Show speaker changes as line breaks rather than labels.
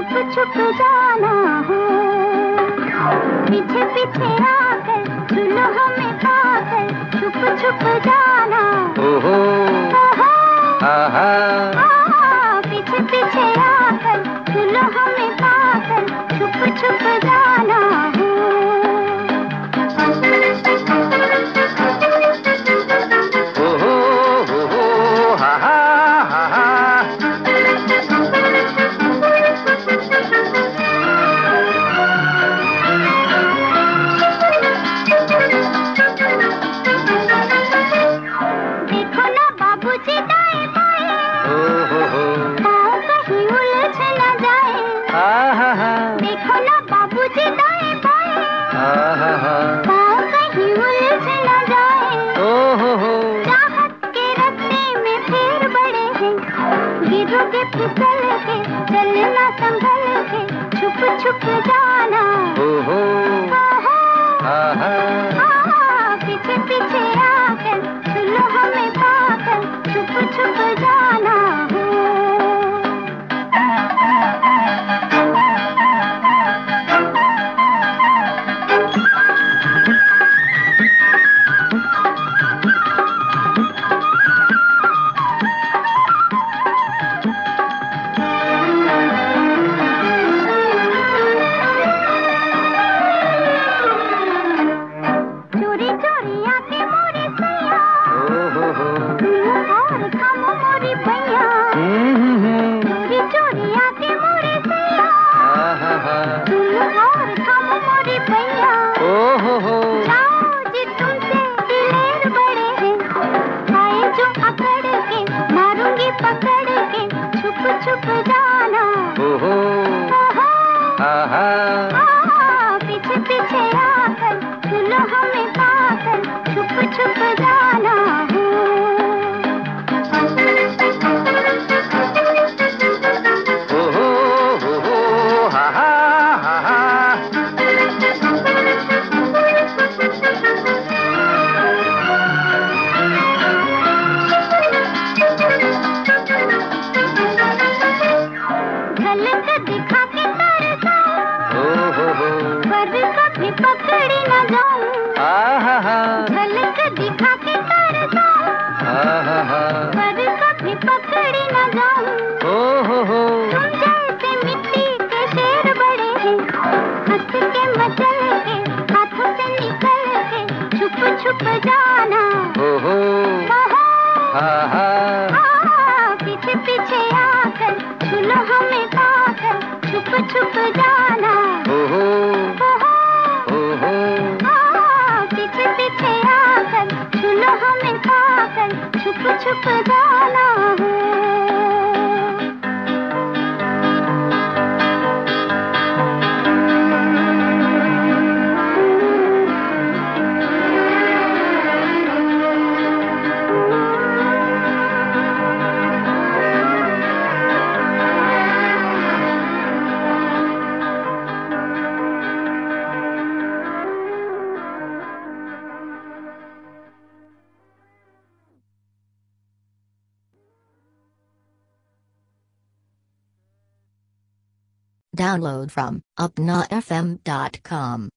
छुप छुप जाना हो, पीछे पीछे आकर सुनो हमें पाकर, छुप छुप जाना।
ओहो आहा
पीछे पीछे आकर सुनो हमें पाकर, छुप छुप जाना हो। देखो ना बाबूजी दाएं बाएं, पाँव कहीं उलझ न जाए। चाहत के रास्ते में फिर बड़े हैं, गिरोगे फिसल के, चलना संभल के, छुप छुप जाना। पीछे पीछे आकर सुनो हमें पाकर, छुप छुप जाना हो। छुप जाना। पीछे पीछे आकर सुनो हमें पाकर, छुप छुप जाना हो। झलक दिखा के तरसा, पर कभी पकड़ी न जाऊं। झलक दिखा के तरसा, पर कभी पकड़ी न जाऊं। तुम जैसे मिट्टी के शेर बड़े हैं, हंस के मचल के, हाथों से निकल के, छुप छुप जाना। पीछे पीछे आकर सुनो हमें पाकर, छुप छुप जाना। पीछे पीछे आकर सुनो हमें पाकर, छुप छुप जाना हो।
Download from upnafm.com.